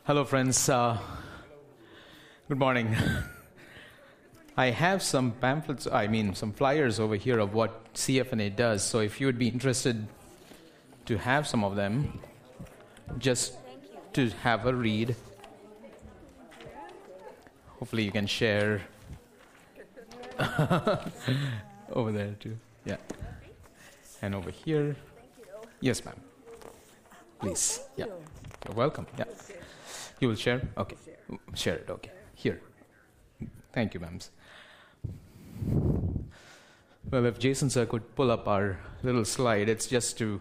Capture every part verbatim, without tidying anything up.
Hello, friends. Uh, good morning. I have some pamphlets, I mean, some flyers over here of what C F N A does. So if you would be interested to have some of them, just to have a read. Hopefully you can share over there too. Yeah. And over here. Yes, ma'am. Please. Yeah. You're welcome. Yeah. You will share? Okay. Share it. Okay. Here. Thank you, ma'ams. Well, if Jason sir could pull up our little slide, it's just to,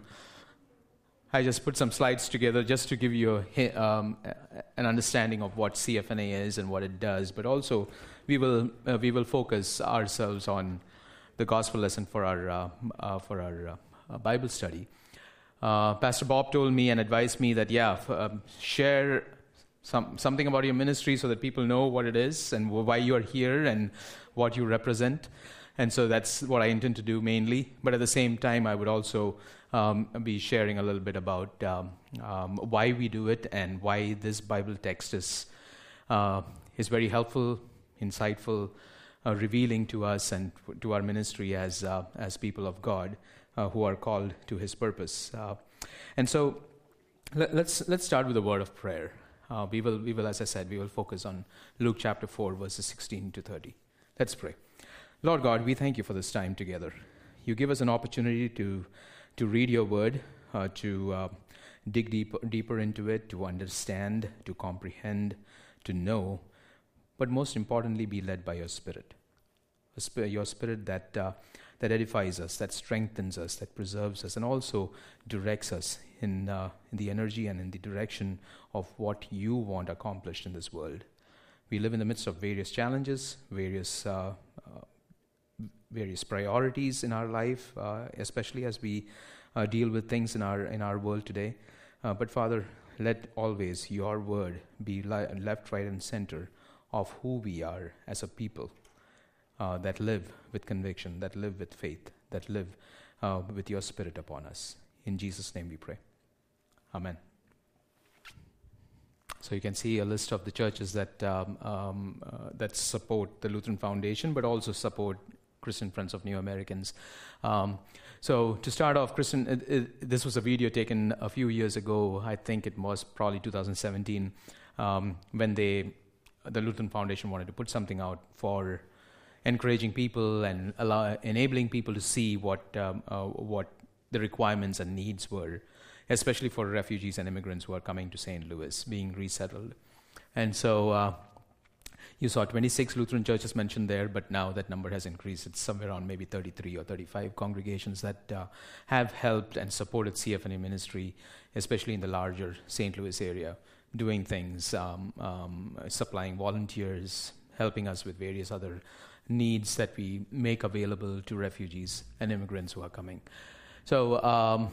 I just put some slides together just to give you a, um, an understanding of what C F N A is and what it does, but also we will uh, we will focus ourselves on the gospel lesson for our uh, uh, for our uh, Bible study. Uh, Pastor Bob told me and advised me that yeah, f- um, share some something about your ministry so that people know what it is and why you are here and what you represent. And so that's what I intend to do mainly. But at the same time, I would also um, be sharing a little bit about um, um, why we do it and why this Bible text is uh, is very helpful, insightful, uh, revealing to us and to our ministry as uh, as people of God uh, who are called to His purpose. Uh, and so let, let's let's start with a word of prayer. Uh, we will we will, as I said, we will focus on Luke chapter four, verses sixteen to thirty. Let's pray. Lord God, we thank you for this time together. You give us an opportunity to to read your word, uh, to uh, dig deep, deeper into it, to understand, to comprehend, to know, but most importantly, be led by your Spirit. A sp- your Spirit that uh, that edifies us, that strengthens us, that preserves us, and also directs us in, uh, in the energy and in the direction of what you want accomplished in this world. We live in the midst of various challenges, various uh, uh, various priorities in our life, uh, especially as we uh, deal with things in our in our world today. Uh, but Father, let always your word be li- left, right, and center of who we are as a people uh, that live with conviction, that live with faith, that live uh, with your Spirit upon us. In Jesus' name we pray. Amen. So you can see a list of the churches that um, um, uh, that support the Lutheran Foundation, but also support Christian Friends of New Americans. Um, so to start off, Christian, it, it, this was a video taken a few years ago. I think it was probably two thousand seventeen um, when they, the Lutheran Foundation wanted to put something out for encouraging people and allow, enabling people to see what um, uh, what the requirements and needs were, especially for refugees and immigrants who are coming to Saint Louis, being resettled. And so uh, you saw twenty-six Lutheran churches mentioned there, but now that number has increased. It's somewhere around maybe thirty-three or thirty-five congregations that uh, have helped and supported C F N A ministry, especially in the larger Saint Louis area, doing things, um, um, supplying volunteers, helping us with various other needs that we make available to refugees and immigrants who are coming. So um,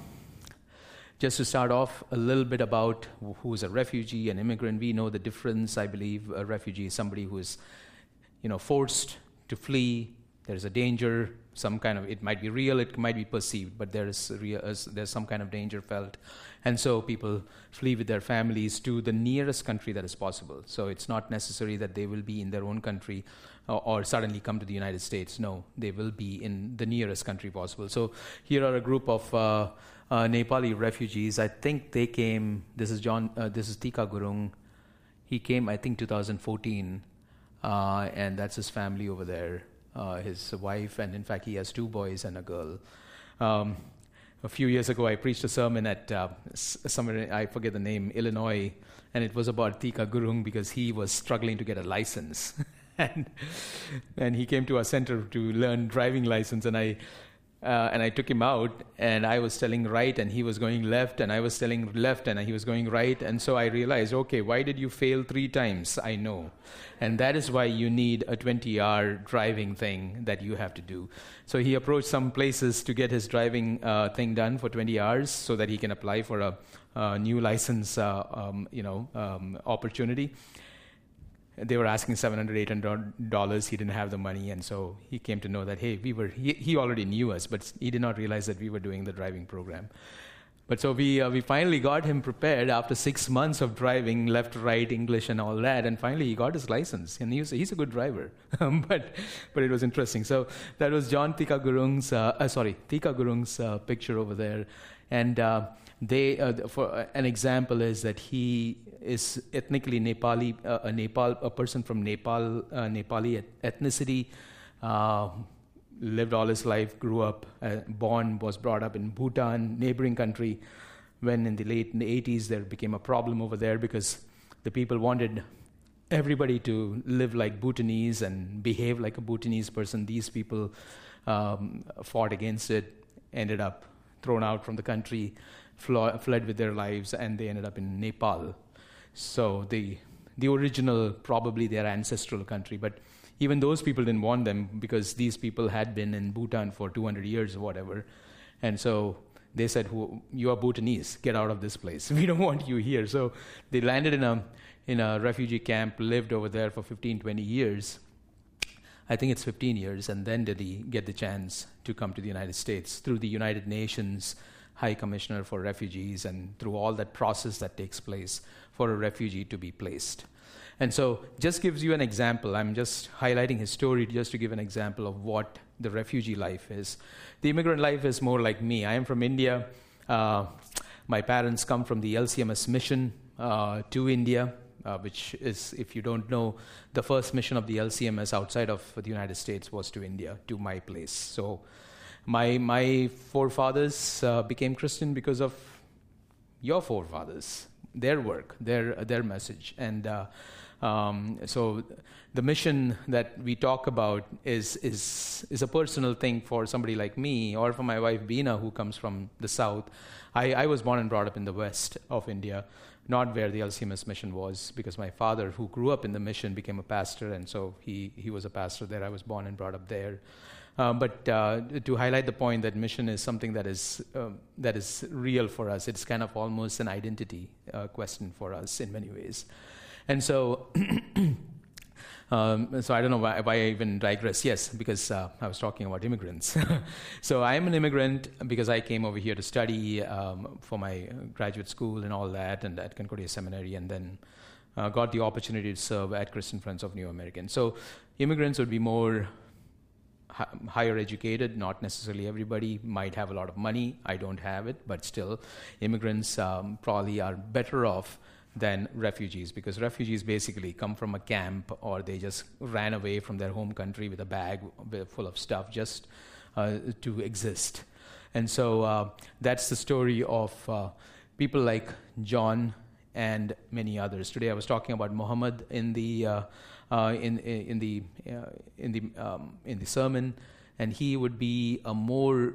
just to start off, a little bit about who is a refugee, an immigrant. We know the difference. I believe a refugee is somebody who is, you know, forced to flee. There is a danger, some kind of, it might be real, it might be perceived, but there is real, there's some kind of danger felt. And so people flee with their families to the nearest country that is possible. So it's not necessary that they will be in their own country or, or suddenly come to the United States. No, they will be in the nearest country possible. So here are a group of uh, uh, Nepali refugees. I think they came, this is John, uh, this is Tika Gurung. He came, I think, two thousand fourteen, uh, and that's his family over there. Uh, his wife, and in fact he has two boys and a girl. Um, a few years ago I preached a sermon at uh, somewhere, I forget the name, Illinois, and it was about Tika Gurung because he was struggling to get a license. and and he came to our center to learn driving license, and I Uh, and I took him out, and I was telling right, and he was going left, and I was telling left, and he was going right. And so I realized, okay, why did you fail three times? I know. And that is why you need a twenty-hour driving thing that you have to do. So he approached some places to get his driving uh, thing done for twenty hours so that he can apply for a, a new license uh, um, you know, um, opportunity. They were asking seven hundred dollars, eight hundred dollars. He didn't have the money, and so he came to know that, hey, we were. He, he already knew us, but he did not realize that we were doing the driving program. But so we uh, we finally got him prepared after six months of driving left, right, English, and all that. And finally, he got his license, and he was, he's a good driver. but but it was interesting. So that was John Tika Gurung's uh, uh, sorry Tika Gurung's uh, picture over there, and uh, they uh, for uh, an example is that he is ethnically Nepali, uh, a Nepal a person from Nepal, uh, Nepali ethnicity. Uh, lived all his life, grew up, uh, born, was brought up in Bhutan, neighboring country, when in the late in the eighties there became a problem over there because the people wanted everybody to live like Bhutanese and behave like a Bhutanese person. These people um, fought against it, ended up thrown out from the country, flo- fled with their lives, and they ended up in Nepal. So the the original, probably their ancestral country, but even those people didn't want them because these people had been in Bhutan for two hundred years or whatever. And so they said, you are Bhutanese, get out of this place. We don't want you here. So they landed in a in a refugee camp, lived over there for fifteen, twenty years. I think it's fifteen years. And then did he get the chance to come to the United States through the United Nations High Commissioner for Refugees and through all that process that takes place for a refugee to be placed. And so just gives you an example. I'm just highlighting his story just to give an example of what the refugee life is. The immigrant life is more like me. I am from India. Uh, my parents come from the L C M S mission uh, to India, uh, which is, if you don't know, the first mission of the L C M S outside of the United States was to India, to my place. So my my forefathers uh, became Christian because of your forefathers, their work, their their message. And uh, Um, so the mission that we talk about is is is a personal thing for somebody like me or for my wife Beena, who comes from the south. I, I was born and brought up in the west of India, not where the L C M S mission was, because my father, who grew up in the mission, became a pastor, and so he, he was a pastor there. I was born and brought up there. Uh, but uh, to highlight the point that mission is something that is um, that is real for us, it's kind of almost an identity uh, question for us in many ways. And so, um, so I don't know why, why I even digress. Yes, because uh, I was talking about immigrants. So I am an immigrant because I came over here to study um, for my graduate school and all that, and at Concordia Seminary, and then uh, got the opportunity to serve at Christian Friends of New Americans. So immigrants would be more hi- higher educated. Not necessarily everybody might have a lot of money. I don't have it, but still, immigrants um, probably are better off than refugees, because refugees basically come from a camp, or they just ran away from their home country with a bag full of stuff just uh, to exist. And so uh, that's the story of uh, people like John and many others. Today I was talking about Muhammad in the uh, uh, in in the uh, in the um, in the sermon, and he would be a more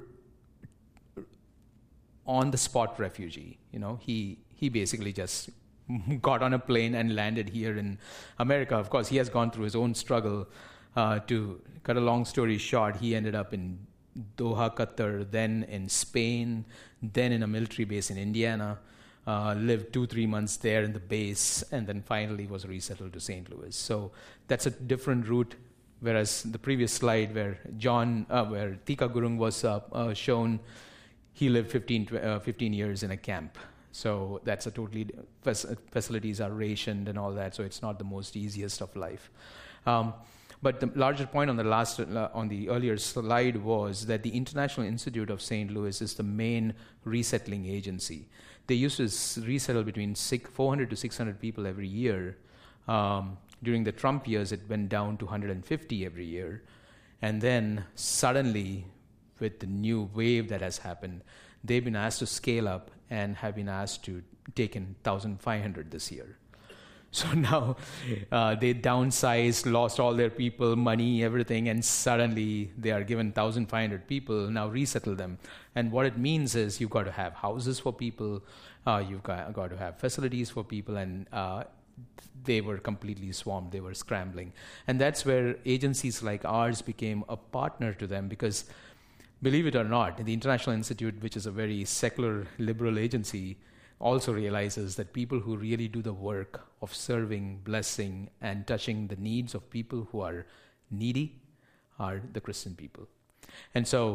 on the spot refugee. You know, he he basically just got on a plane and landed here in America. Of course, he has gone through his own struggle. Uh, to cut a long story short, he ended up in Doha, Qatar, then in Spain, then in a military base in Indiana, uh, lived two, three months there in the base, and then finally was resettled to Saint Louis. So that's a different route, whereas the previous slide where John, uh, where Tika Gurung was uh, uh, shown, he lived fifteen, uh, fifteen years in a camp. So that's a totally, facilities are rationed and all that, so it's not the most easiest of life. Um, but the larger point on the last, uh, on the earlier slide was that the International Institute of Saint Louis is the main resettling agency. They used to resettle between six, four hundred to six hundred people every year. Um, during the Trump years, it went down to one hundred fifty every year. And then suddenly, with the new wave that has happened, they've been asked to scale up and have been asked to take in one thousand five hundred this year. So now uh, they downsized, lost all their people, money, everything, and suddenly they are given one thousand five hundred people, now resettle them. And what it means is you've got to have houses for people, uh, you've got, got to have facilities for people, and uh, they were completely swamped, they were scrambling. And that's where agencies like ours became a partner to them, because believe it or not, the International Institute, which is a very secular, liberal agency, also realizes that people who really do the work of serving, blessing, and touching the needs of people who are needy are the Christian people. And so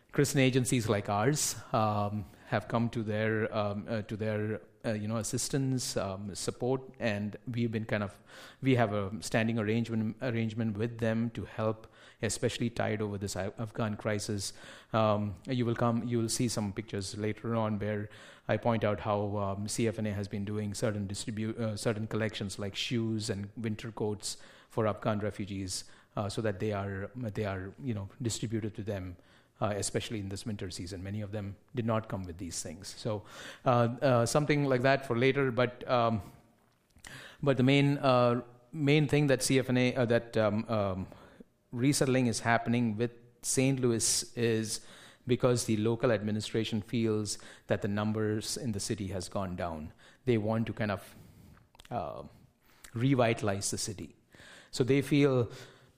Christian agencies like ours um, have come to their um, uh, to their uh, you know assistance, um, support, and we've been kind of we have a standing arrangement arrangement with them to help, especially tied over this Afghan crisis. Um, you will come, you will see some pictures later on where I point out how um, C F N A has been doing certain distribute uh, certain collections like shoes and winter coats for Afghan refugees, uh, so that they are they are you know distributed to them. Uh, especially in this winter season. Many of them did not come with these things. So uh, uh, something like that for later, but um, but the main uh, main thing that C F N A, uh, that um, um, resettling is happening with Saint Louis is because the local administration feels that the numbers in the city has gone down. They want to kind of uh, revitalize the city. So they feel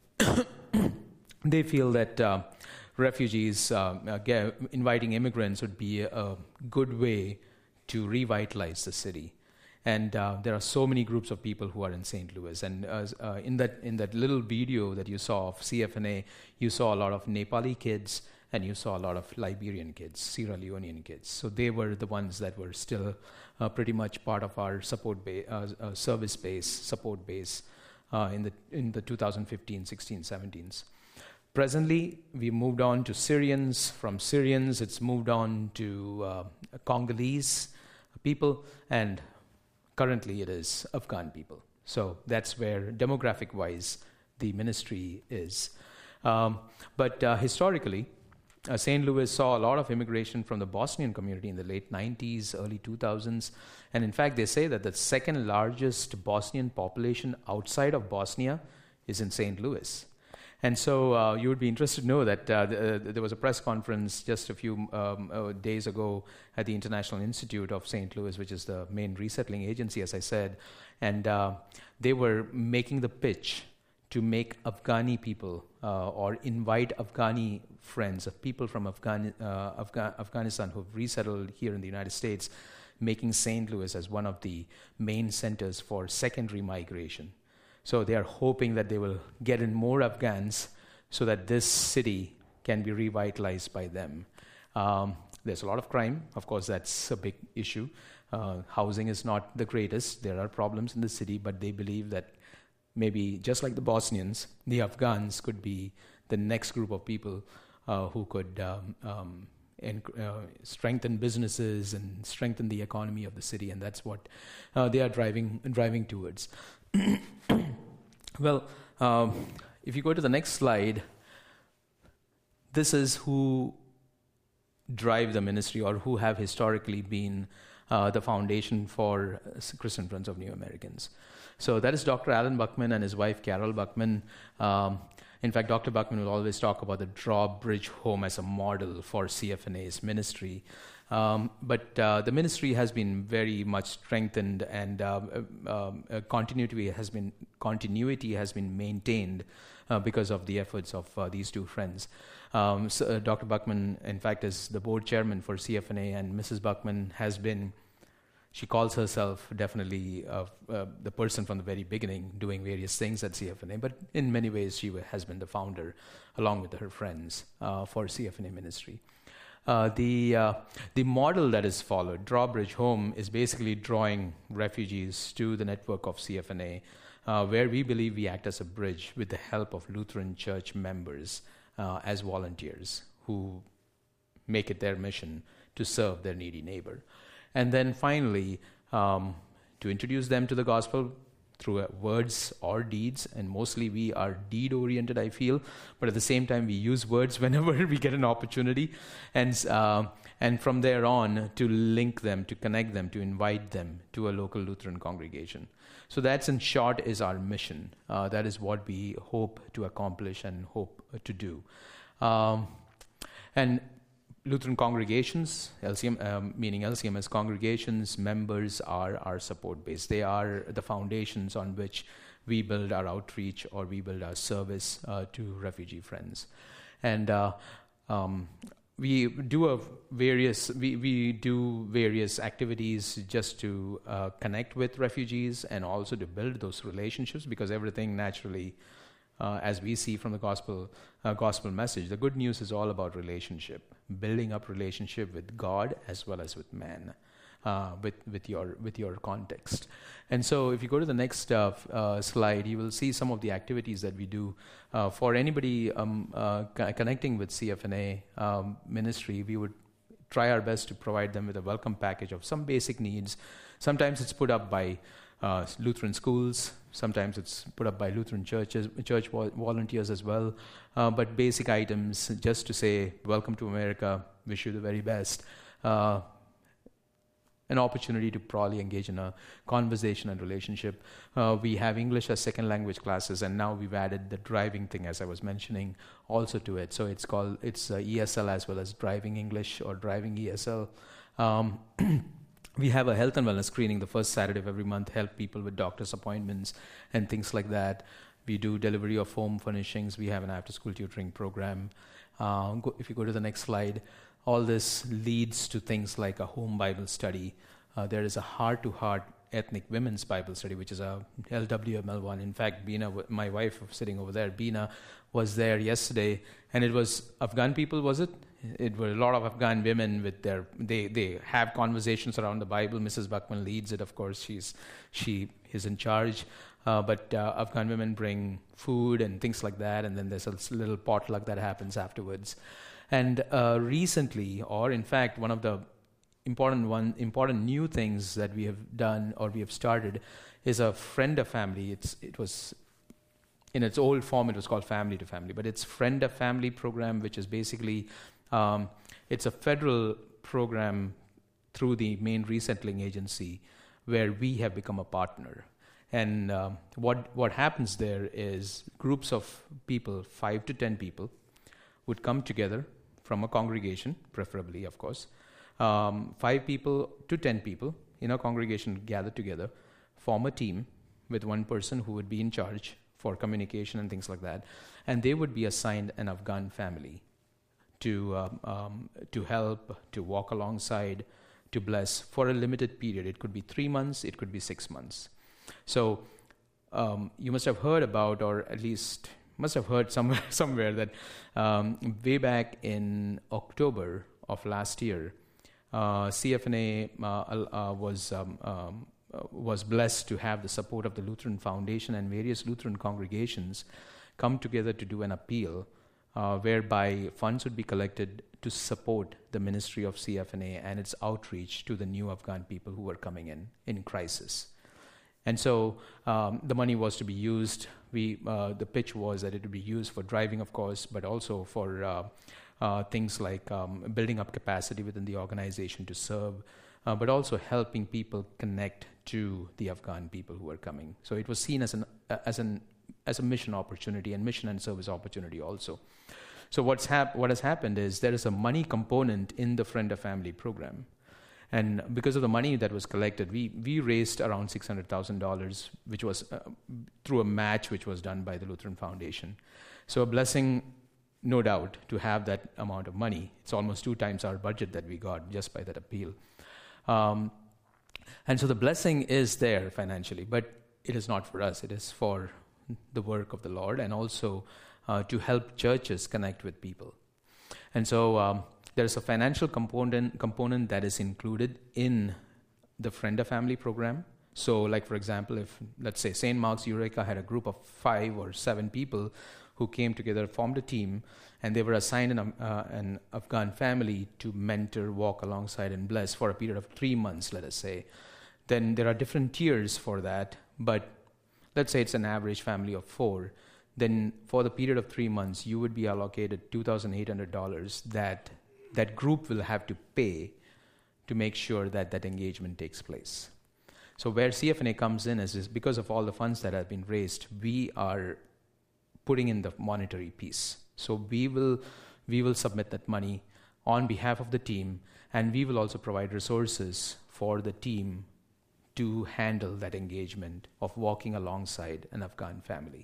they feel that uh, refugees, uh, uh, get, inviting immigrants would be a, a good way to revitalize the city. And uh, there are so many groups of people who are in Saint Louis. And uh, uh, in that in that little video that you saw of C F N A, you saw a lot of Nepali kids and you saw a lot of Liberian kids, Sierra Leonean kids. So they were the ones that were still uh, pretty much part of our support ba- uh, uh, service base, support base uh, in the in the twenty fifteen, sixteen, seventeens. Presently, we moved on to Syrians. From Syrians, it's moved on to uh, Congolese people, and currently it is Afghan people. So that's where, demographic-wise, the ministry is. Um, but uh, historically, uh, Saint Louis saw a lot of immigration from the Bosnian community in the late nineties, early two thousands. And in fact, they say that the second largest Bosnian population outside of Bosnia is in Saint Louis. And so uh, you would be interested to know that uh, th- uh, there was a press conference just a few um, uh, days ago at the International Institute of Saint Louis, which is the main resettling agency, as I said. And uh, they were making the pitch to make Afghani people uh, or invite Afghani friends, of people from Afghani, uh, Afga- Afghanistan who have resettled here in the United States, making Saint Louis as one of the main centers for secondary migration. So they are hoping that they will get in more Afghans so that this city can be revitalized by them. Um, there's a lot of crime. Of course, that's a big issue. Uh, housing is not the greatest. There are problems in the city, but they believe that maybe just like the Bosnians, the Afghans could be the next group of people uh, who could um, um, and uh, strengthen businesses and strengthen the economy of the city, and that's what uh, they are driving driving towards. Well, um, if you go to the next slide, this is who drive the ministry or who have historically been uh, the foundation for Christian Friends of New Americans. So that is Doctor Alan Buckman and his wife Carol Buckman. Um, in fact, Doctor Buckman will always talk about the Drawbridge Home as a model for C F N A's ministry. Um, but uh, the ministry has been very much strengthened, and uh, uh, uh, continuity has been continuity has been maintained uh, because of the efforts of uh, these two friends. Um, so, uh, Doctor Buckman, in fact, is the board chairman for C F N A, and Missus Buckman has been. She calls herself definitely uh, uh, the person from the very beginning, doing various things at C F N A. But in many ways, she has been the founder, along with her friends, uh, for C F N A ministry. Uh, the uh, the model that is followed, Drawbridge Home, is basically drawing refugees to the network of C F N A, uh, where we believe we act as a bridge with the help of Lutheran Church members uh, as volunteers who make it their mission to serve their needy neighbor. And then finally, um, to introduce them to the gospel through uh, words or deeds, and mostly we are deed-oriented, I feel, but at the same time we use words whenever we get an opportunity, and uh, and from there on to link them, to connect them, to invite them to a local Lutheran congregation. So that's in short is our mission. Uh, that is what we hope to accomplish and hope uh, to do. Um, and Lutheran congregations, L C M, um, meaning L C M S congregations, members are our support base. They are the foundations on which we build our outreach or we build our service uh, to refugee friends. And uh, um, we do a various we, we do various activities just to uh, connect with refugees and also to build those relationships, because everything naturally uh, as we see from the gospel uh, gospel message, the good news is all about relationship, building up relationship with God as well as with man, uh, with with your with your context. And so, if you go to the next uh, f- uh, slide, you will see some of the activities that we do uh, for anybody um, uh, co- connecting with C F N A um, ministry. We would try our best to provide them with a welcome package of some basic needs. Sometimes it's put up by uh, Lutheran schools. Sometimes it's put up by Lutheran churches, church vo- volunteers as well. Uh, but basic items, just to say, welcome to America, wish you the very best. Uh, an opportunity to probably engage in a conversation and relationship. Uh, we have English as second language classes, and now we've added the driving thing, as I was mentioning, also to it. So it's called, it's uh, E S L as well as driving English or driving E S L. Um, we have a health and wellness screening the first Saturday of every month, help people with doctor's appointments and things like that. We do delivery of home furnishings. We have an after-school tutoring program. Uh, go, if you go to the next slide, all this leads to things like a home Bible study. Uh, there is a heart-to-heart ethnic women's Bible study, which is a L W M L one. In fact, Bina, my wife sitting over there, Bina, was there yesterday, and it was Afghan people, was it? It were a lot of Afghan women with their, they, they have conversations around the Bible. Missus Buckman leads it, of course. She's, she is in charge. Uh, but uh, Afghan women bring food and things like that, and then there's a little potluck that happens afterwards. And uh, recently, or in fact, one of the important one, important new things that we have done or we have started is a friend of family. It's it was in its old form, it was called Family to Family, but it's Friend of Family program, which is basically um, it's a federal program through the Maine Resettling Agency, where we have become a partner. And um, what what happens there is groups of people, five to ten people, would come together from a congregation, preferably, of course. Um, five people to ten people in a congregation gather together, form a team with one person who would be in charge for communication and things like that, and they would be assigned an Afghan family to um, um, to help, to walk alongside, to bless for a limited period. It could be three months, it could be six months. So um, you must have heard about, or at least must have heard somewhere somewhere that um, way back in October of last year, uh, C F N A uh, uh, was um, um, uh, was blessed to have the support of the Lutheran Foundation and various Lutheran congregations come together to do an appeal uh, whereby funds would be collected to support the ministry of C F N A and its outreach to the new Afghan people who were coming in in crisis. And so um, the money was to be used. We uh, the pitch was that it would be used for driving, of course, but also for uh, uh, things like um, building up capacity within the organization to serve, uh, but also helping people connect to the Afghan people who are coming. So it was seen as an uh, as an as a mission opportunity and mission and service opportunity also. So what's hap- what has happened is there is a money component in the Friend of Family program. And because of the money that was collected, we, we raised around six hundred thousand dollars, which was uh, through a match which was done by the Lutheran Foundation. So a blessing, no doubt, to have that amount of money. It's almost two times our budget that we got just by that appeal. Um, and so the blessing is there financially, but it is not for us. It is for the work of the Lord and also uh, to help churches connect with people. And so um, there's a financial component component that is included in the Friend of Family program. So like, for example, if, let's say, Saint Mark's Eureka had a group of five or seven people who came together, formed a team, and they were assigned an, uh, an Afghan family to mentor, walk alongside, and bless for a period of three months, let us say, then there are different tiers for that. But let's say it's an average family of four. Then for the period of three months, you would be allocated two thousand eight hundred dollars that that group will have to pay to make sure that that engagement takes place. So where C F N A comes in is, is because of all the funds that have been raised, we are putting in the monetary piece. So we will we will submit that money on behalf of the team, and we will also provide resources for the team to handle that engagement of walking alongside an Afghan family.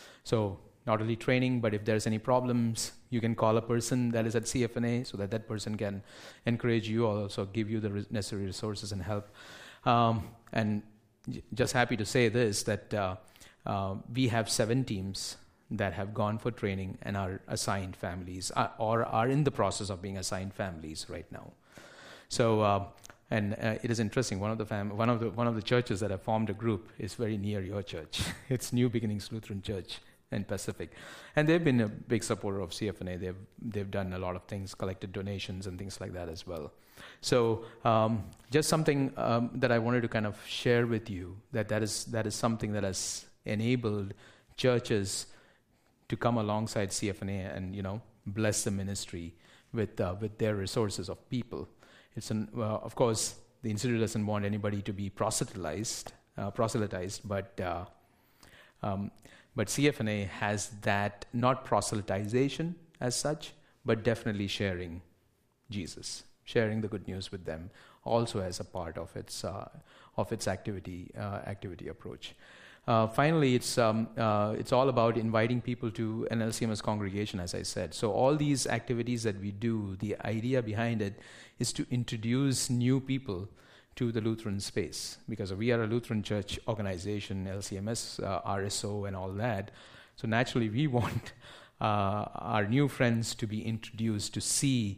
So not only training, but if there's any problems, you can call a person that is at C F N A so that that person can encourage you or also give you the necessary resources and help. Um, and j- just happy to say this, that uh, uh, we have seven teams that have gone for training and are assigned families, uh, or are in the process of being assigned families right now. So, uh, and uh, it is interesting. One of the fam- one of the one of the churches that have formed a group is very near your church. It's New Beginnings Lutheran Church in Pacific, and they've been a big supporter of C F N A. They've they've done a lot of things, collected donations and things like that as well. So, um, just something um, that I wanted to kind of share with you, that that is that is something that has enabled churches to come alongside C F N A and, you know, bless the ministry with uh, with their resources of people. It's an uh, of course the institute doesn't want anybody to be proselytized, uh, proselytized, but uh, um, but C F N A has that, not proselytization as such, but definitely sharing Jesus, sharing the good news with them, also as a part of its uh, of its activity uh, activity approach. Uh, finally, it's um, uh, it's all about inviting people to an L C M S congregation, as I said. So all these activities that we do, the idea behind it is to introduce new people to the Lutheran space, because we are a Lutheran church organization, L C M S, uh, R S O, and all that. So naturally, we want uh, our new friends to be introduced to see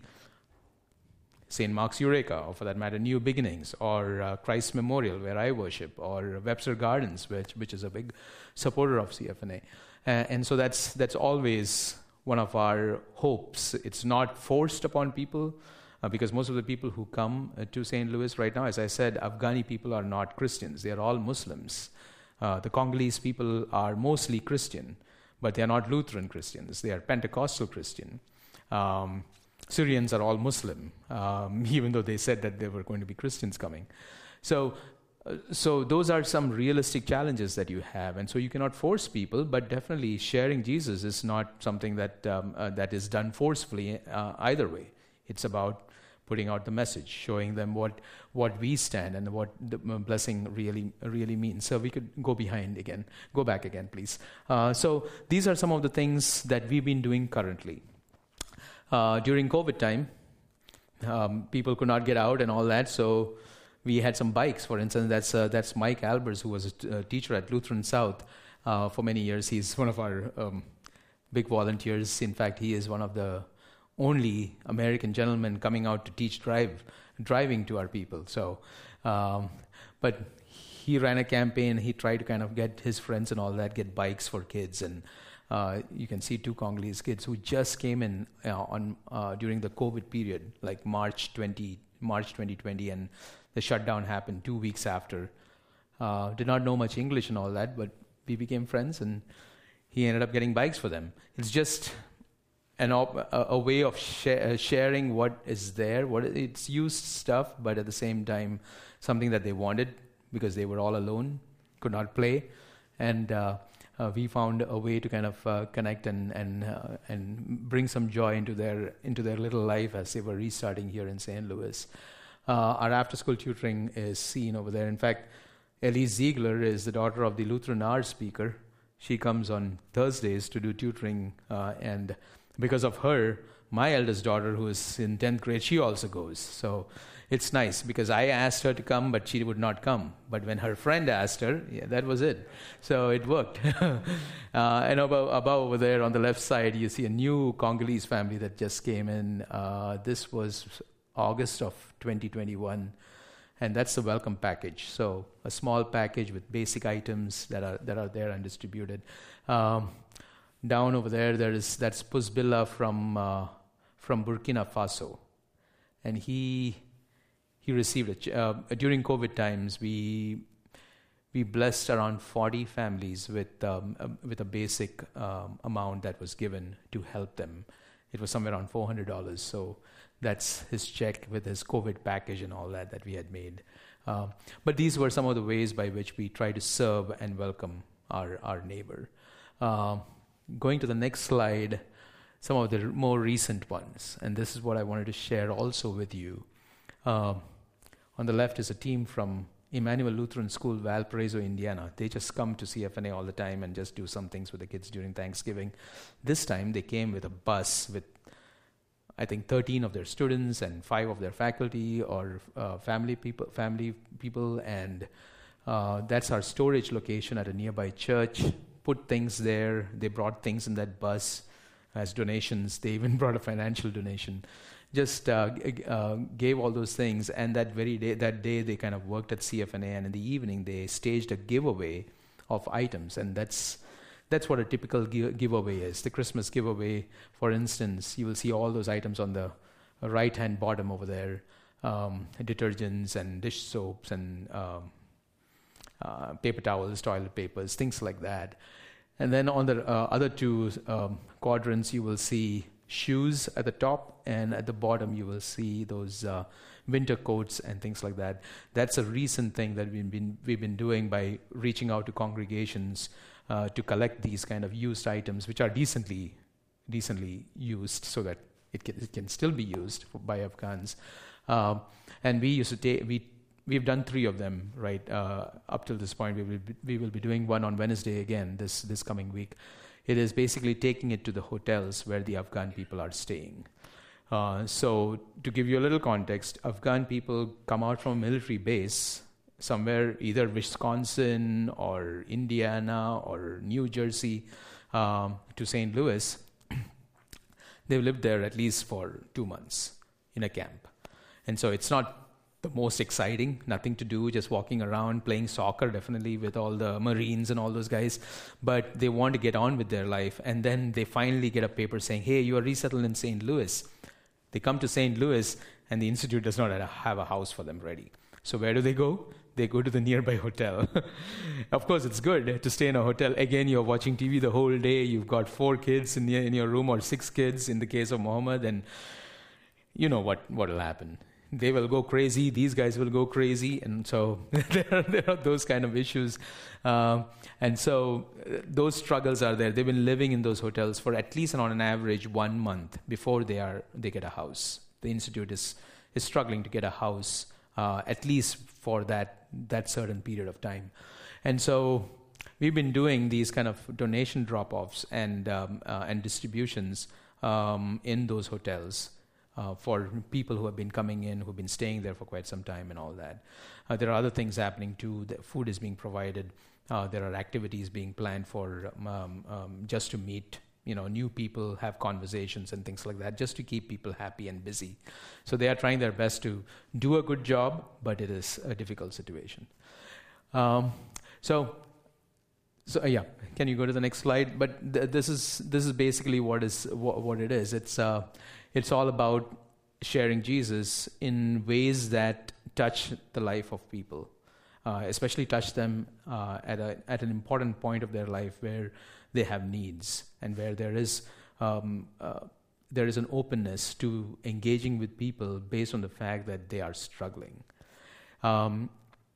Saint Mark's Eureka, or for that matter, New Beginnings, or uh, Christ Memorial, where I worship, or Webster Gardens, which which is a big supporter of C F N A. Uh, and so that's that's always one of our hopes. It's not forced upon people, uh, because most of the people who come uh, to Saint Louis right now, as I said, Afghani people are not Christians. They are all Muslims. Uh, the Congolese people are mostly Christian, but they are not Lutheran Christians. They are Pentecostal Christian. Um, Syrians are all Muslim, um, even though they said that there were going to be Christians coming. So, uh, so those are some realistic challenges that you have, and so you cannot force people. But definitely, sharing Jesus is not something that um, uh, that is done forcefully uh, either way. It's about putting out the message, showing them what what we stand and what the blessing really really means. So we could go behind again, go back again, please. Uh, so these are some of the things that we've been doing currently. Uh, during COVID time, um, people could not get out and all that, so we had some bikes. For instance, that's uh, that's Mike Albers, who was a, t- a teacher at Lutheran South uh, for many years. He's one of our um, big volunteers. In fact, he is one of the only American gentlemen coming out to teach drive driving to our people. So, um, but he ran a campaign. He tried to kind of get his friends and all that, get bikes for kids. And Uh, you can see two Congolese kids who just came in uh, on uh, during the COVID period, like March twentieth, March twenty twenty, and the shutdown happened two weeks after. Uh, did not know much English and all that, but we became friends, and he ended up getting bikes for them. It's just an op- a, a way of sh- uh, sharing what is there, what it's used stuff, but at the same time, something that they wanted because they were all alone, could not play, and uh, Uh, we found a way to kind of uh, connect and and uh, and bring some joy into their into their little life as they were restarting here in Saint Louis. Uh, our after-school tutoring is seen over there. In fact, Elise Ziegler is the daughter of the Lutheran hour speaker. She comes on Thursdays to do tutoring, uh, and because of her, my eldest daughter, who is in tenth grade, she also goes. So it's nice, because I asked her to come, but she would not come. But when her friend asked her, yeah, that was it. So it worked. uh, and above, above over there on the left side, you see a new Congolese family that just came in. Uh, this was August of twenty twenty-one. And that's the welcome package. So a small package with basic items that are that are there and distributed. Um, down over there, there is that's Pusbilla from uh, from Burkina Faso, and he he received it uh, during COVID times. We we blessed around forty families with um, uh, with a basic um, amount that was given to help them. It was somewhere around four hundred dollars. So that's his check with his COVID package and all that that we had made. Uh, but these were some of the ways by which we try to serve and welcome our our neighbor. Uh, going to the next slide, some of the r- more recent ones, and this is what I wanted to share also with you. Uh, on the left is a team from Emmanuel Lutheran School, Valparaiso, Indiana. They just come to C F N A all the time and just do some things with the kids during Thanksgiving. This time they came with a bus with, I think, thirteen of their students and five of their faculty or uh, family people, family people, and uh, that's our storage location at a nearby church. put things there. They brought things in that bus as donations. They even brought a financial donation. Just uh, g- uh, gave all those things, and that very day, that day they kind of worked at C F N A, and in the evening they staged a giveaway of items, and that's that's what a typical gi- giveaway is. The Christmas giveaway, for instance, you will see all those items on the right-hand bottom over there, um, detergents and dish soaps and um, uh, paper towels, toilet papers, things like that. And then on the uh, other two um, quadrants, you will see shoes at the top, and at the bottom you will see those uh, winter coats and things like that. That's a recent thing that we've been we've been doing by reaching out to congregations uh, to collect these kind of used items, which are decently decently used, so that it can, it can still be used for, by Afghans. Um, and we used to take we. We've done three of them, right, uh, up till this point. We will be, we will be doing one on Wednesday again this, this coming week. It is basically taking it to the hotels where the Afghan people are staying. Uh, so to give you a little context, Afghan people come out from a military base somewhere, either Wisconsin or Indiana or New Jersey, um, to Saint Louis. They've lived there at least for two months in a camp. And so it's not the most exciting, nothing to do, just walking around, playing soccer, definitely with all the Marines and all those guys. But they want to get on with their life. And then they finally get a paper saying, hey, you are resettled in Saint Louis. They come to Saint Louis, and the institute does not have a house for them ready. So where do they go? They go to the nearby hotel. Of course, it's good to stay in a hotel. Again, you're watching T V the whole day. You've got four kids in, the, in your room, or six kids in the case of Muhammad, and you know what what will happen. They will go crazy. These guys will go crazy. And so there, are, there are those kind of issues. Um, and so uh, those struggles are there. They've been living in those hotels for at least on an average one month before they are they get a house. The institute is, is struggling to get a house, uh, at least for that, that certain period of time. And so we've been doing these kind of donation drop-offs and, um, uh, and distributions um, in those hotels. Uh, for people who have been coming in, who've been staying there for quite some time and all that. Uh, there are other things happening too. The food is being provided. Uh, there are activities being planned for um, um, just to meet, you know, new people, have conversations and things like that, just to keep people happy and busy. So they are trying their best to do a good job, but it is a difficult situation. Um, so, so uh, yeah, can you go to the next slide? But th- this is this is basically what is wh- what it is. It's uh, It's all about sharing Jesus in ways that touch the life of people, uh, especially touch them uh, at a at an important point of their life where they have needs and where there is um, uh, there is an openness to engaging with people based on the fact that they are struggling. Um,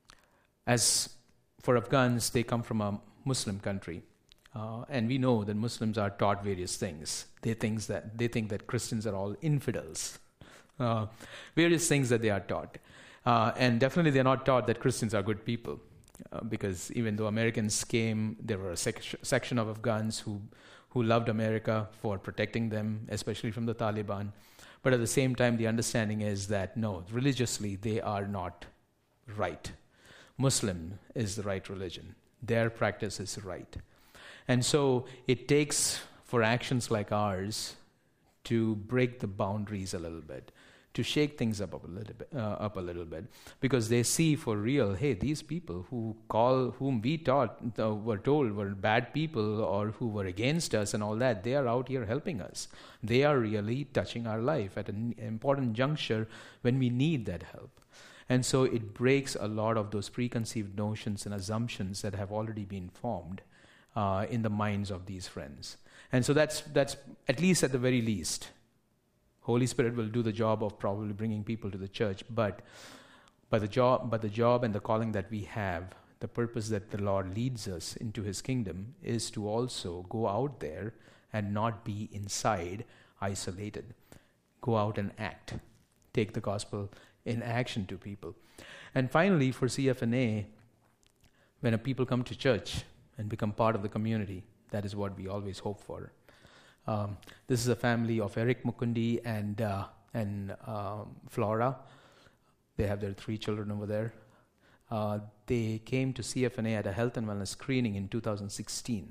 as for Afghans, they come from a Muslim country. Uh, and we know that Muslims are taught various things. They think that they think that Christians are all infidels. Uh, various things that they are taught. Uh, and definitely they're not taught that Christians are good people. Uh, because even though Americans came, there were a sec- section of Afghans who, who loved America for protecting them, especially from the Taliban. But at the same time, the understanding is that, no, religiously they are not right. Muslim is the right religion. Their practice is right. And so it takes, for actions like ours, to break the boundaries a little bit, to shake things up a little bit, uh, up a little bit, because they see for real, hey, these people who call, whom we taught, uh, were told were bad people or who were against us and all that, they are out here helping us. They are really touching our life at an important juncture when we need that help. And so it breaks a lot of those preconceived notions and assumptions that have already been formed Uh, in the minds of these friends. And so that's that's at least at the very least. Holy Spirit will do the job of probably bringing people to the church, but but the job but the job and the calling that we have, the purpose that the Lord leads us into his kingdom is to also go out there and not be inside isolated. Go out and act. Take the gospel in action to people. And finally, for C F N A, when a people come to church and become part of the community, that is what we always hope for. Um, this is a family of Eric Mukundi and uh, and um, Flora. They have their three children over there. Uh, they came to C F N A at a health and wellness screening in two thousand sixteen,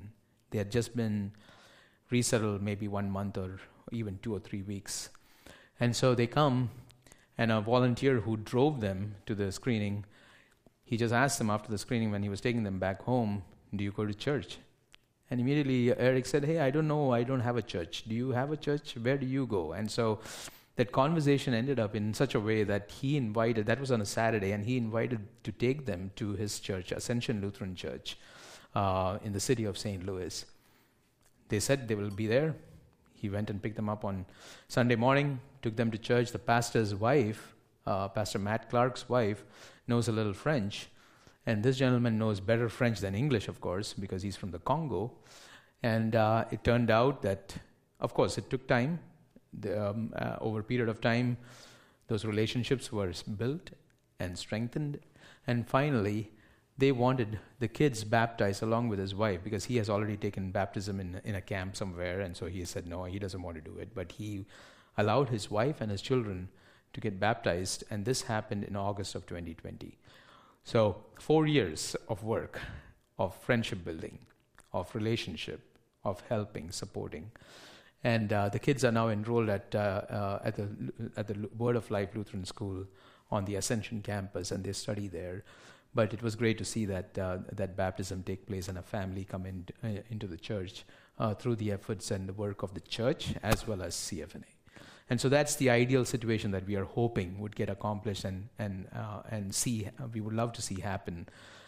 They had just been resettled maybe one month or even two or three weeks. And so they come, and a volunteer who drove them to the screening, he just asked them after the screening when he was taking them back home, do you go to church? And immediately Eric said, hey, I don't know, I don't have a church. Do you have a church? Where do you go? And so that conversation ended up in such a way that he invited, that was on a Saturday, and he invited to take them to his church, Ascension Lutheran Church, uh, in the city of Saint Louis. They said they will be there. He went and picked them up on Sunday morning, took them to church. The pastor's wife, uh, Pastor Matt Clark's wife, knows a little French. And this gentleman knows better French than English, of course, because he's from the Congo. And uh, it turned out that, of course, it took time. The, um, uh, over a period of time, those relationships were built and strengthened. And finally, they wanted the kids baptized along with his wife, because he has already taken baptism in, in a camp somewhere. And so he said, no, he doesn't want to do it. But he allowed his wife and his children to get baptized. And this happened in August of twenty twenty. So four years of work, of friendship building, of relationship, of helping, supporting. And uh, the kids are now enrolled at uh, uh, at the at the Word of Life Lutheran School on the Ascension campus, and they study there. But it was great to see that uh, that baptism take place and a family come in, uh, into the church uh, through the efforts and the work of the church as well as C F N A. And so that's the ideal situation that we are hoping would get accomplished and and uh, and see. Uh, we would love to see happen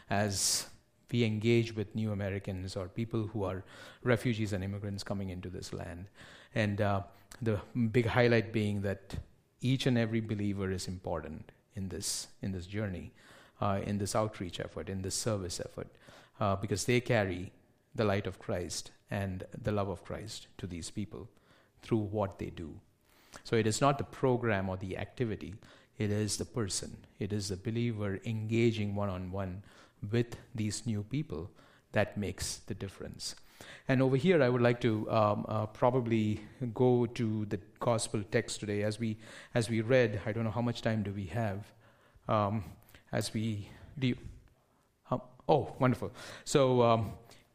as we engage with new Americans or people who are refugees and immigrants coming into this land. And uh, the big highlight being that each and every believer is important in this in this journey, uh, in this outreach effort, in this service effort, uh, because they carry the light of Christ and the love of Christ to these people through what they do. So it is not the program or the activity, it is the person. It is the believer engaging one-on-one with these new people that makes the difference. And over here, I would like to um, uh, probably go to the gospel text today. As we as we read, I don't know how much time do we have. Um, as we do, you, um, oh, wonderful. So um,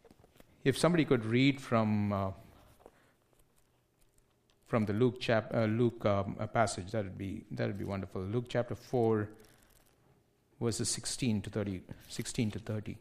if somebody could read from uh, from the Luke chap uh, Luke um, uh, passage, that would be that would be wonderful. Luke chapter four. Verses sixteen to thirty. sixteen to thirty.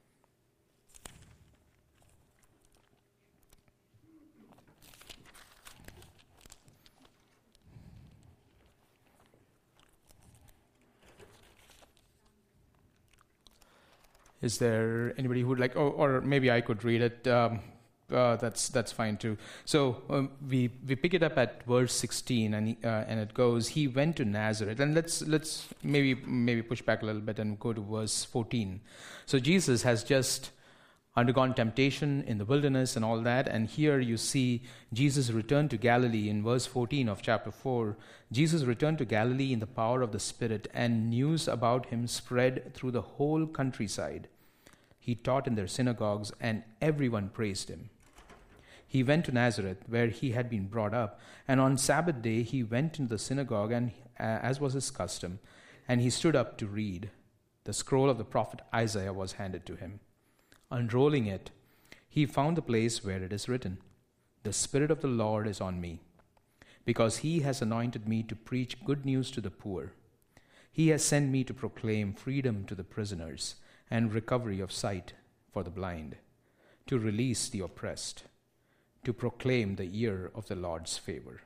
Is there anybody who would like, oh, or maybe I could read it. Um, uh, that's that's fine too. So um, we we pick it up at verse sixteen, and uh, and it goes, he went to Nazareth. And let's let's maybe maybe push back a little bit and go to verse fourteen. So Jesus has just undergone temptation in the wilderness and all that, and here you see Jesus returned to Galilee in verse fourteen of chapter four. Jesus returned to Galilee in the power of the Spirit, and news about him spread through the whole countryside. He taught in their synagogues, and everyone praised him. He went to Nazareth, where he had been brought up, and on Sabbath day he went into the synagogue, and uh, as was his custom, and he stood up to read. The scroll of the prophet Isaiah was handed to him. Unrolling it, he found the place where it is written, "The Spirit of the Lord is on me, because he has anointed me to preach good news to the poor. He has sent me to proclaim freedom to the prisoners and recovery of sight for the blind, to release the oppressed, to proclaim the year of the Lord's favor."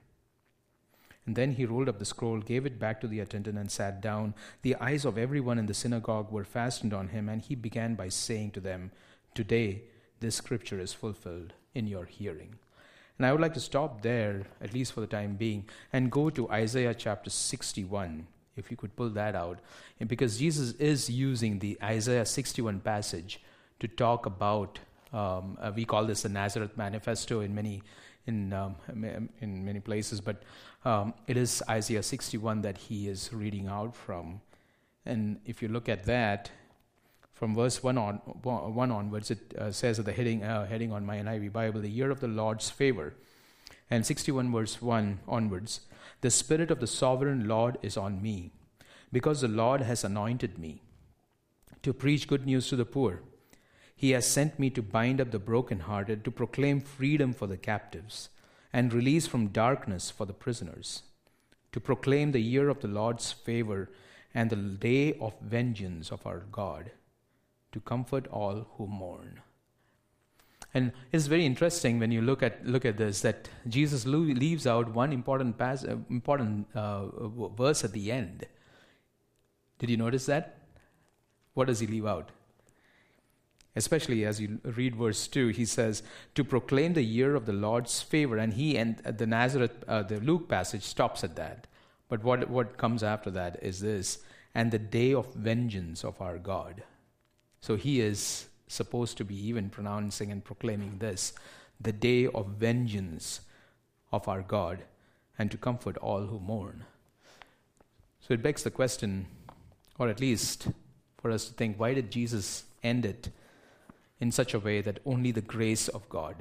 And then he rolled up the scroll, gave it back to the attendant, and sat down. The eyes of everyone in the synagogue were fastened on him, and he began by saying to them, "Today this scripture is fulfilled in your hearing." And I would like to stop there, at least for the time being, and go to Isaiah chapter sixty-one, if you could pull that out. And because Jesus is using the Isaiah sixty-one passage to talk about, um, uh, we call this the Nazareth Manifesto in many in um, in many places, but um, it is Isaiah sixty-one that he is reading out from. And if you look at that, from verse one on one onwards, it uh, says at the heading uh, heading on my N I V Bible, "The year of the Lord's favor." And sixty-one verse one onwards, "The Spirit of the sovereign Lord is on me, because the Lord has anointed me to preach good news to the poor. He has sent me to bind up the brokenhearted, to proclaim freedom for the captives, and release from darkness for the prisoners, to proclaim the year of the Lord's favor and the day of vengeance of our God, to comfort all who mourn. And it's very interesting when you look at look at this, that Jesus lo- leaves out one important pas- uh, important uh, verse at the end. Did you notice that? What does he leave out? Especially as you read verse two, he says, to proclaim the year of the Lord's favor. And he and the Nazareth, uh, the Luke passage stops at that. But what, what comes after that is this, and the day of vengeance of our God. So he is supposed to be even pronouncing and proclaiming this, the day of vengeance of our God, and to comfort all who mourn. So it begs the question, or at least for us to think, why did Jesus end it in such a way that only the grace of God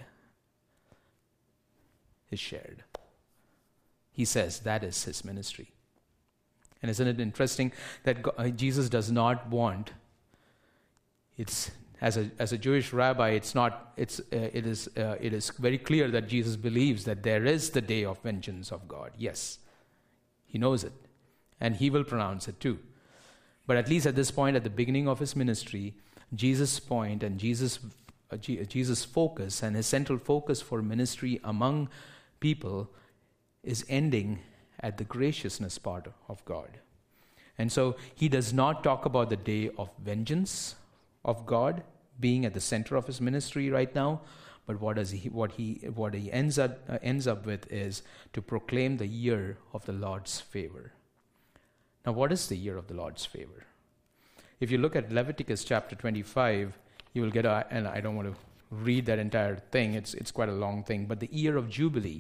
is shared? He says that is his ministry. And isn't it interesting that God, Jesus does not want, it's as a as a Jewish rabbi, it's not it's uh, it is uh, it is very clear that Jesus believes that there is the day of vengeance of God. Yes, he knows it, and he will pronounce it too. But at least at this point, at the beginning of his ministry, Jesus' point and Jesus uh, G- Jesus' focus and his central focus for ministry among people is ending at the graciousness part of God. And so he does not talk about the day of vengeance of God being at the center of his ministry right now, but what does he what he what he ends up uh, ends up with is to proclaim the year of the Lord's favor. Now, what is the year of the Lord's favor? If you look at Leviticus chapter twenty-five, you will get a, and I don't want to read that entire thing, it's it's quite a long thing, but the year of Jubilee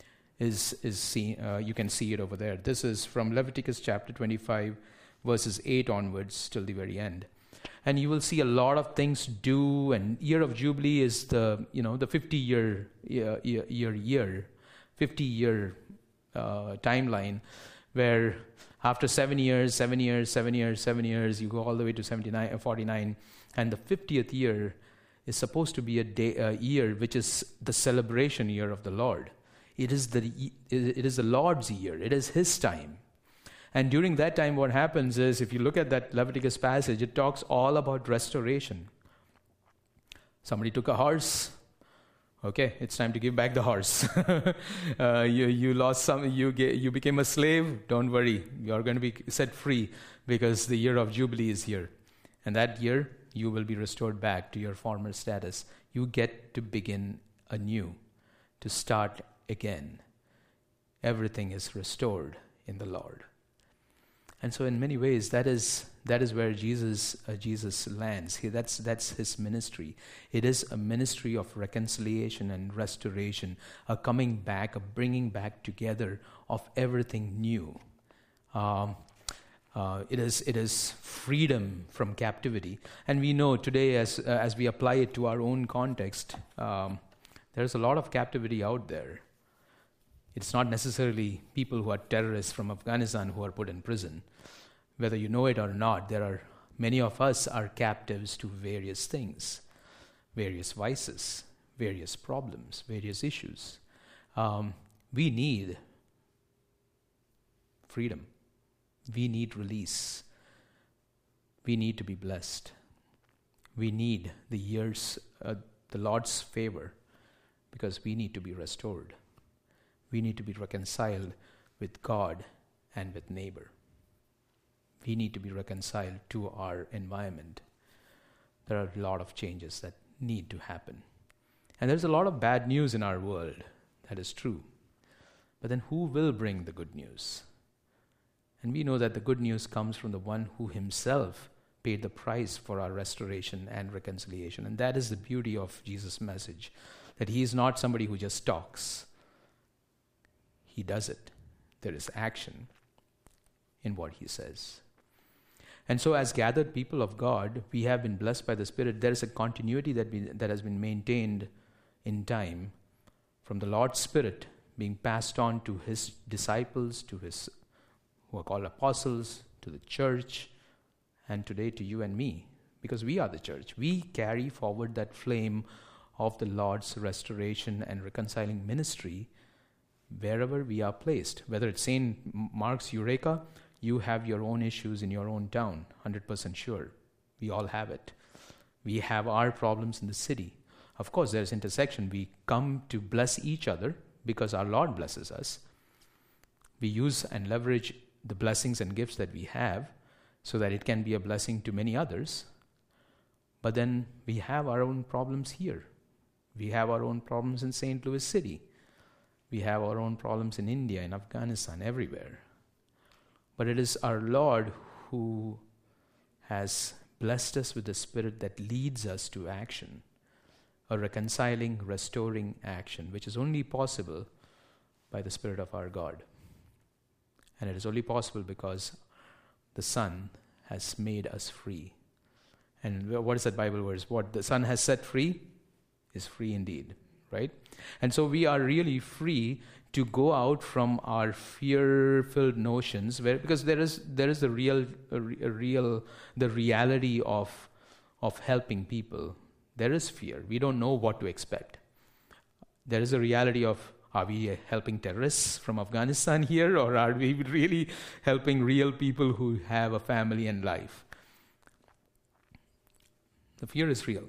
is is seen, uh, you can see it over there. This is from Leviticus chapter twenty-five, verses eight onwards till the very end. And you will see a lot of things do, and year of Jubilee is the, you know, the fifty year year, year, year fifty year uh, timeline, where after seven years, seven years, seven years, seven years, you go all the way to seventy-nine, forty-nine, and the fiftieth year is supposed to be a day, a year which is the celebration year of the Lord. It is the it is the Lord's year. It is his time. And during that time, what happens is, if you look at that Leviticus passage, it talks all about restoration. Somebody took a horse. Okay, it's time to give back the horse. uh, you you lost some. You get, you became a slave. Don't worry, you're going to be set free because the year of Jubilee is here, and that year you will be restored back to your former status. You get to begin anew, to start again. Everything is restored in the Lord. And so, in many ways, that is that is where Jesus uh, Jesus lands. He, that's that's his ministry. It is a ministry of reconciliation and restoration, a coming back, a bringing back together of everything new. Um, uh, it is it is freedom from captivity, and we know today, as uh, as we apply it to our own context, um, there's a lot of captivity out there. It's not necessarily people who are terrorists from Afghanistan who are put in prison. Whether you know it or not, there are many of us are captives to various things, various vices, various problems, various issues. Um, we need freedom. We need release. We need to be blessed. We need the years, uh, the Lord's favor, because we need to be restored. We need to be reconciled with God and with neighbor. We need to be reconciled to our environment. There are a lot of changes that need to happen. And there's a lot of bad news in our world. That is true. But then who will bring the good news? And we know that the good news comes from the one who himself paid the price for our restoration and reconciliation. And that is the beauty of Jesus' message, that he is not somebody who just talks. He does it. There is action in what he says. And so as gathered people of God, we have been blessed by the Spirit. There is a continuity that, be, that has been maintained in time from the Lord's Spirit being passed on to his disciples, to his who are called apostles, to the church, and today to you and me, because we are the church. We carry forward that flame of the Lord's restoration and reconciling ministry wherever we are placed. Whether it's Saint Mark's Eureka, you have your own issues in your own town, one hundred percent sure. We all have it. We have our problems in the city. Of course, there's intersection. We come to bless each other because our Lord blesses us. We use and leverage the blessings and gifts that we have so that it can be a blessing to many others. But then we have our own problems here. We have our own problems in Saint Louis City. We have our own problems in India, in Afghanistan, everywhere. But it is our Lord who has blessed us with the Spirit that leads us to action, a reconciling, restoring action, which is only possible by the Spirit of our God. And it is only possible because the Son has made us free. And what is that Bible verse? What the Son has set free is free indeed, right? And so we are really free to go out from our fear-filled notions, where because there is there is a real a, re- a real the reality of of helping people. There is fear. We don't know what to expect. There is a reality of, are we helping terrorists from Afghanistan here, or are we really helping real people who have a family and life? The fear is real.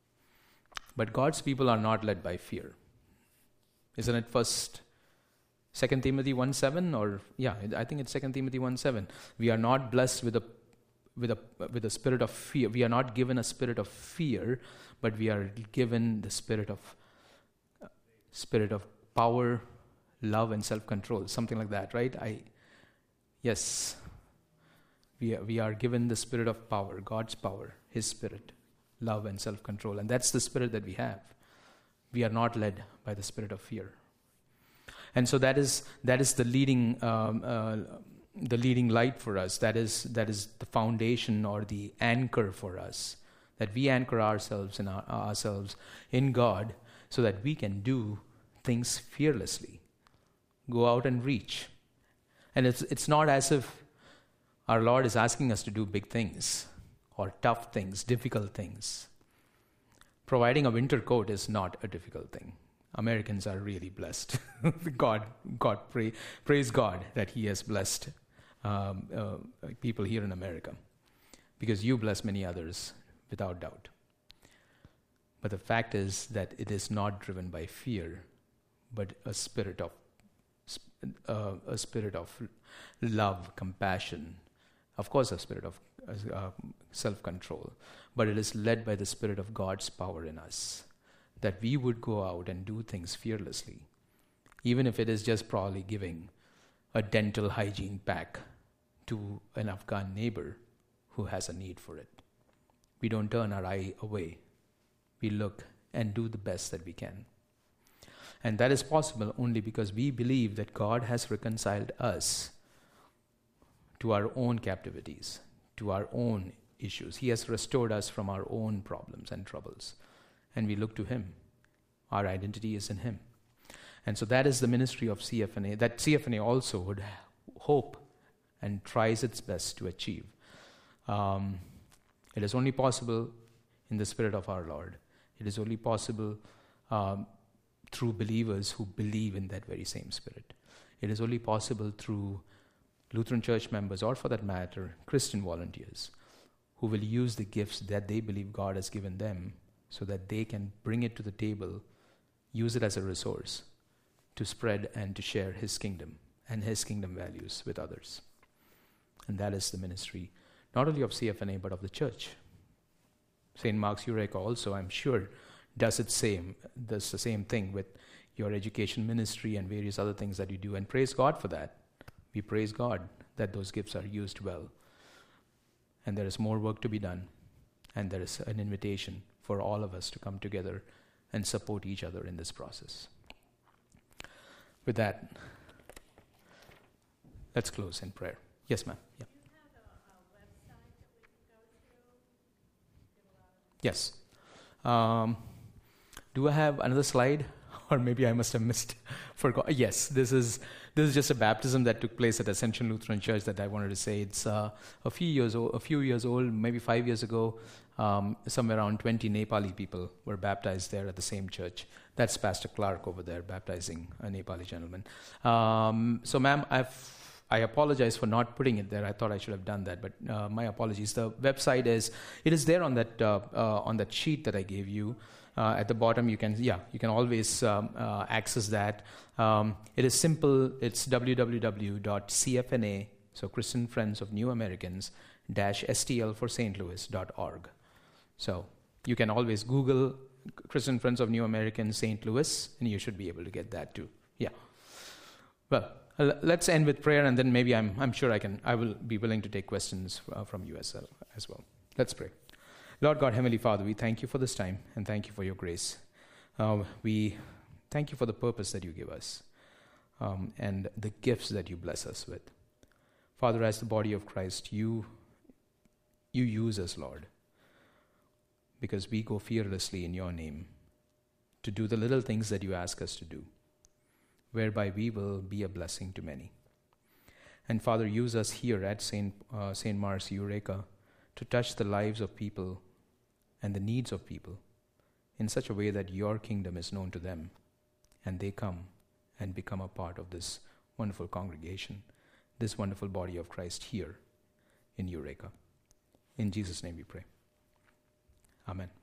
But God's people are not led by fear. Isn't it first, Second Timothy one seven? Or, yeah, I think it's Second Timothy one seven. We are not blessed with a with a with a spirit of fear. We are not given a spirit of fear, but we are given the spirit of uh, spirit of power, love, and self-control. Something like that, right? I yes. We are, we are given the spirit of power, God's power, His spirit, love, and self-control. And that's the spirit that we have. We are not led by the spirit of fear. And so that is that is the leading um, uh, the leading light for us. That is that is the foundation or the anchor for us. That we anchor ourselves in our, ourselves in God, so that we can do things fearlessly. Go out and reach. And it's it's not as if our Lord is asking us to do big things or tough things, difficult things. Providing a winter coat is not a difficult thing. Americans are really blessed. God, God, pray, praise God that He has blessed um, uh, people here in America, because you bless many others without doubt. But the fact is that it is not driven by fear, but a spirit of uh, a spirit of love, compassion, of course, a spirit of uh, self-control, but it is led by the Spirit of God's power in us, that we would go out and do things fearlessly, even if it is just probably giving a dental hygiene pack to an Afghan neighbor who has a need for it. We don't turn our eye away. We look and do the best that we can. And that is possible only because we believe that God has reconciled us to our own captivities, to our own issues. He has restored us from our own problems and troubles. And we look to Him. Our identity is in Him. And so that is the ministry of C F N A, that C F N A also would hope and tries its best to achieve. Um, it is only possible in the Spirit of our Lord. It is only possible um, through believers who believe in that very same Spirit. It is only possible through Lutheran church members, or for that matter, Christian volunteers, who will use the gifts that they believe God has given them so that they can bring it to the table, use it as a resource to spread and to share His kingdom and His kingdom values with others. And that is the ministry, not only of C F N A, but of the church. Saint Mark's Eureka also, I'm sure, does it same, does the same thing with your education ministry and various other things that you do. And praise God for that. We praise God that those gifts are used well. And there is more work to be done. And there is an invitation for all of us to come together and support each other in this process. With that, let's close in prayer. Yes, ma'am. Yeah. Do you have a, a website that we can go to? Yes. Um, do I have another slide? or maybe I must have missed. Forgot. Yes, this is this is just a baptism that took place at Ascension Lutheran Church that I wanted to say. It's uh, a few years old, a few years old, maybe five years ago. Um, somewhere around twenty Nepali people were baptized there at the same church. That's Pastor Clark over there baptizing a Nepali gentleman. Um, so, ma'am, I've. I apologize for not putting it there. I thought I should have done that, but uh, my apologies. The website is, it is there on that uh, uh, on that sheet that I gave you. Uh, at the bottom, you can, yeah, you can always um, uh, access that. Um, it is simple. It's w w w dot c f n a, so Christian Friends of New Americans, dash S T L for Saint Louis dot org. So you can always Google Christian Friends of New Americans Saint Louis, and you should be able to get that too. Yeah. Well, uh, let's end with prayer, and then maybe I'm I'm sure I can I will be willing to take questions uh, from you as well, as well. Let's pray. Lord God, Heavenly Father, we thank you for this time, and thank you for your grace. Uh, we thank you for the purpose that you give us, um, and the gifts that you bless us with. Father, as the body of Christ, you you use us, Lord, because we go fearlessly in your name to do the little things that you ask us to do, whereby we will be a blessing to many. And Father, use us here at Saint Uh, Saint Mars Eureka to touch the lives of people and the needs of people in such a way that your kingdom is known to them, and they come and become a part of this wonderful congregation, this wonderful body of Christ here in Eureka. In Jesus' name we pray. Amen.